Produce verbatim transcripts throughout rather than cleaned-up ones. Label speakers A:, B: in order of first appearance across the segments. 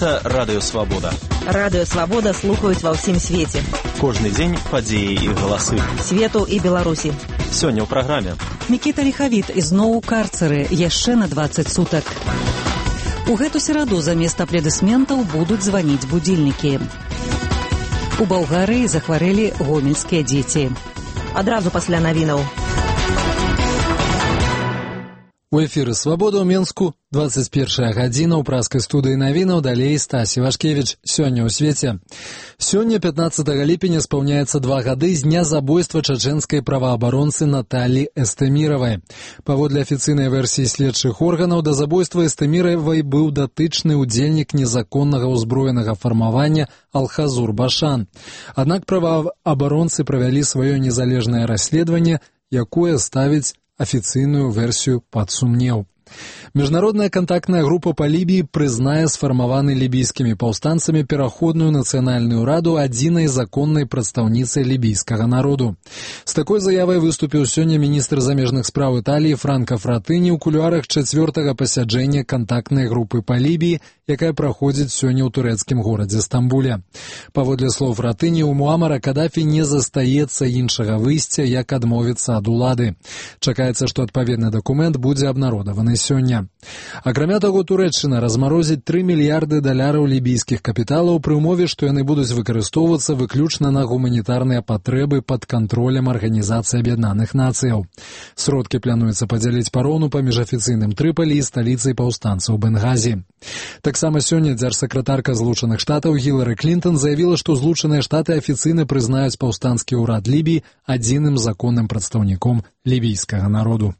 A: Гэта Радыё Свабода.
B: Радыё Свабода слухаюць ва ўсім свеце.
A: Кожны дзень падзеі і галасы.
B: Свету і Беларусі.
A: Сёння ў праграме.
C: Мікіта Ліхавіт ізноў у карцары яшчэ на дваццаць сутак. У гэту сераду замест аплодысментаў будуць званіць будзільнікі. У Балгарыі захварэлі гомельскія дзеці.
B: Адразу пасля навінаў.
D: У эфіры «Свабода» ў Менску, дваццаць першая гадзіна ў праскай студыі навінаў, далей Стасі Вашкевіч. Сёння ў свеце. Сёння, пятнаццатага ліпеня, спаўняецца два гады з дня забойства чачэнскай праваабаронцы Наталі Эстэміравай. Паводле афіцыйнай версіі следчых органаў, да забойства Эстэміравай быў датычны ўдзельнік незаконнага ўзброенага фармавання Алхазур Башан. Аднак праваабаронцы правялі сваё незалежнае расследаванне, якое ставіць афіцыйную версію пад сумнеў. Міжнародная кантактная група па Лібіі прызнае сфармаваны лібійскімі паўстанцамі пераходную нацыянальную раду адзінай законнай прадстаўніцай лібійскага народу. З такой заявай выступіў сёння міністр замежных спраў Італіі Франка Фратыні ў кулуарах чацвёртага пасяджэння кантактнай групы па Лібіі, якая праходзіць сёння ў турэцкім горадзе Стамбуле. Паводле слоў Фратыні, у Муамара Кадафі не застаецца іншага выйсця, як адмовіцца ад улады. Чакаецца, што адпаведны дакумент будзе абнародаваны сёння. Акрамя таго, Турэччына размарозіць тры мільярды даляраў лібійскіх капіталаў пры ўмове, што яны будуць выкарыстоўвацца выключна на гуманітарныя патрэбы пад кантролем Арганізацыі Аб'яднаных Нацыяў. Сродкі плануецца падзяліць пароўну паміж афіцыйным Трыпалі і сталіцай паўстанцаў Бенгазі. Таксама сёння дзяржсакратарка Злучаных Штатаў Гілары Клінтон заявіла, што Злучаныя Штаты афіцыйна прызнаюць паўстанскі ўрад Лібіі адзіным законным прадстаўніком лібійскага народу.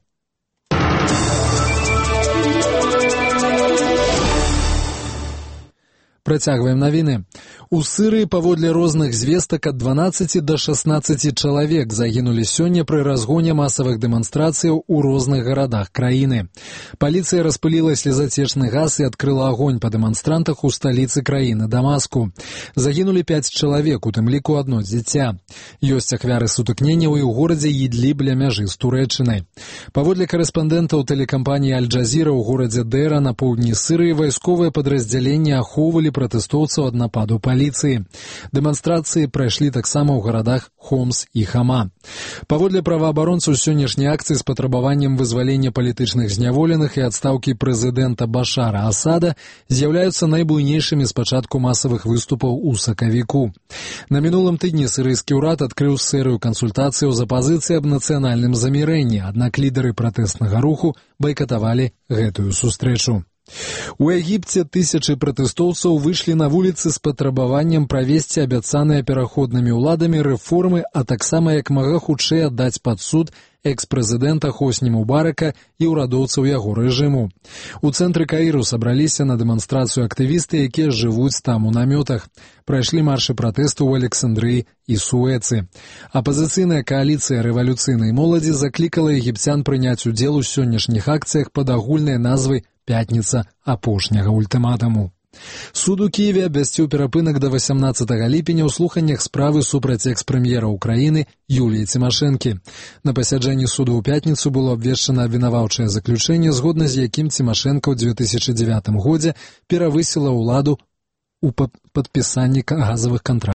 D: Працягваем навіны. У Сырыі паводле розных звестак ад дванаццаці да шаснаццаці чалавек загінулі сёння пры разгоне масавых дэманстрацыяў у розных гарадах краіны. Паліцыя распыліла слезацечны газ і адкрыла агонь па дэманстрантах у сталіцы краіны Дамаску. Загінулі пяць чалавек, у тым ліку адно дзіця. Ёсць ахвяры сутыкненняў і ў горадзе Ідліб ля мяжы з Турэччынай. Паводле карэспандэнтаў тэлекампаніі Аль-Джазіра ў горадзе Дэра на поўдні Сырыі вайсковыя падраздзяленні ахоўвалі пратэстоўцаў ад нападу паліцыі. Дэманстрацыі прайшлі таксама ў гарадах Хомс і Хама. Паводле праваабаронцаў, сённяшняй акцыі з патрабаваннем вызвалення палітычных зняволеных і адстаўкі прэзідэнта Башара Асада з'яўляюцца найбуйнейшымі з пачатку масавых выступаў у сакавіку. На мінулым тыдні сірыйскі ўрад адкрыў серыю кансультацыяў з апазіцыяй аб нацыянальным замірэнні, аднак лідары пратэснага руху байкатавалі гэтую сустрэчу. У Егіпце тысячы пратэстоўцаў выйшлі на вуліцы з патрабаваннем правесці абяцаныя пераходнымі ўладамі рэформы, а таксама як мага хутчэй аддаць пад суд экс-прэзідэнта Хосні Мубарака і ўрадоўцаў яго рэжыму. У цэнтры Каіру сабраліся на дэманстрацыю актывісты, якія жывуць там у намётах. Прайшлі маршы пратэсту ў Александрыі і Суэцы. Апазіцыйная кааліцыя рэвалюцыйнай моладзі заклікала егіпцян прыняць удзел у сённяшніх акцыях пад агульнай назвай «Пятніца апошняга ультыматуму». Суд у Кіеве абвясціў перапынак да васямнаццатага ліпеня ў слуханнях справы супраць экс-прэм'ера ўкраіны Юліі Цімашэнкі. На пасяджэнні суду ў пятніцу было абвешчана абвінаваўчае заключэнне, згодна з якім Цімашэнка ў дзве тысячы дзевятым годзе перавысіла ўладу ў падпісанні газавых кантрактаў.